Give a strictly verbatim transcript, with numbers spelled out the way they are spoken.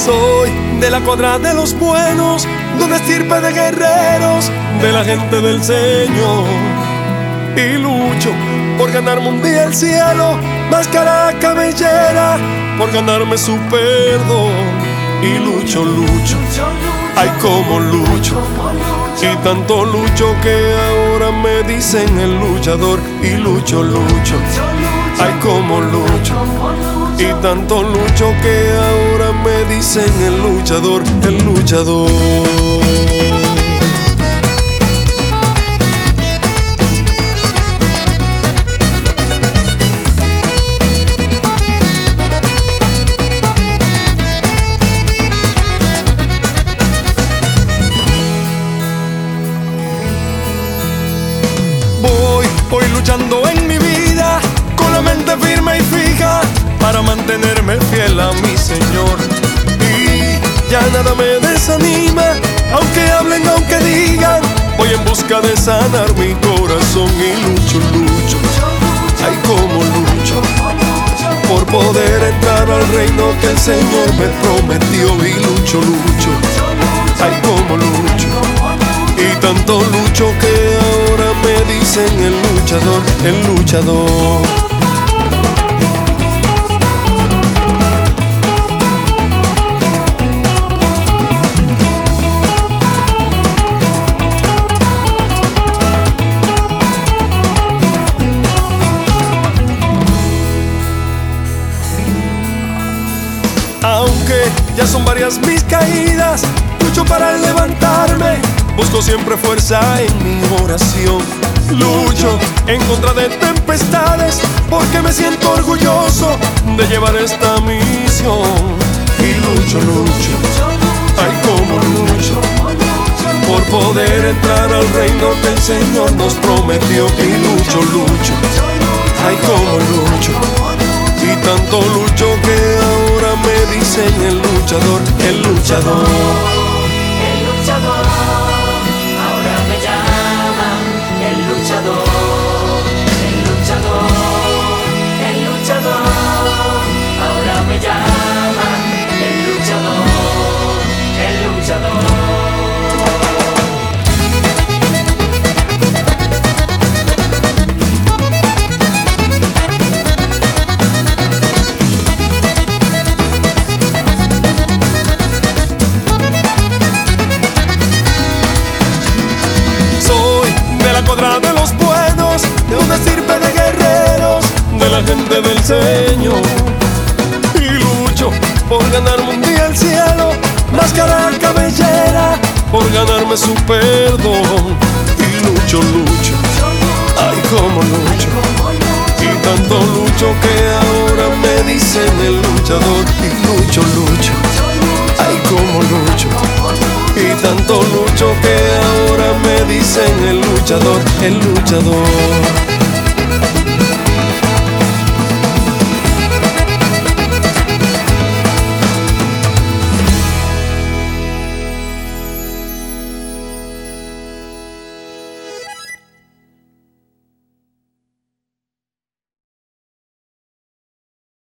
Soy de la cuadra de los buenos, de una estirpe de guerreros, de la gente del Señor. Y lucho por ganarme un día el cielo, máscara cabellera, por ganarme su perdón. Y lucho, lucho, ay como lucho, y tanto lucho que ahora me dicen el luchador. Y lucho, lucho, ay como lucho, y tanto lucho que ahora me dicen el luchador, el luchador. Voy, voy luchando en mi vida, con la mente firme y fija, para mantenerme fiel a mi Señor. Y ya nada me desanima, aunque hablen, aunque digan, voy en busca de sanar mi corazón. Y lucho, lucho, ay como lucho, por poder entrar al reino que el Señor me prometió. Y lucho, lucho, ay como lucho, y tanto lucho que ahora me dicen el luchador, el luchador. Aunque ya son varias mis caídas, lucho para levantarme, busco siempre fuerza en mi oración. Lucho en contra de tempestades, porque me siento orgulloso de llevar esta misión. Y lucho, lucho, ay como lucho, por poder entrar al reino que el Señor nos prometió. Y lucho, lucho, ay como lucho, y tanto lucho que ahora me dicen el luchador, el luchador. El luchador, ahora me llaman el luchador, el luchador, el luchador, ahora me llaman el luchador, el luchador. Cuadra de los buenos, de una estirpe de guerreros, de la gente del Señor. Y lucho por ganarme un día el cielo, máscara cabellera, por ganarme su perdón. Y lucho, lucho, ay como lucho, y tanto lucho que ahora me dicen el luchador. Y lucho, lucho, ay como lucho, y tanto lucho que ahora me dicen el luchador, el luchador.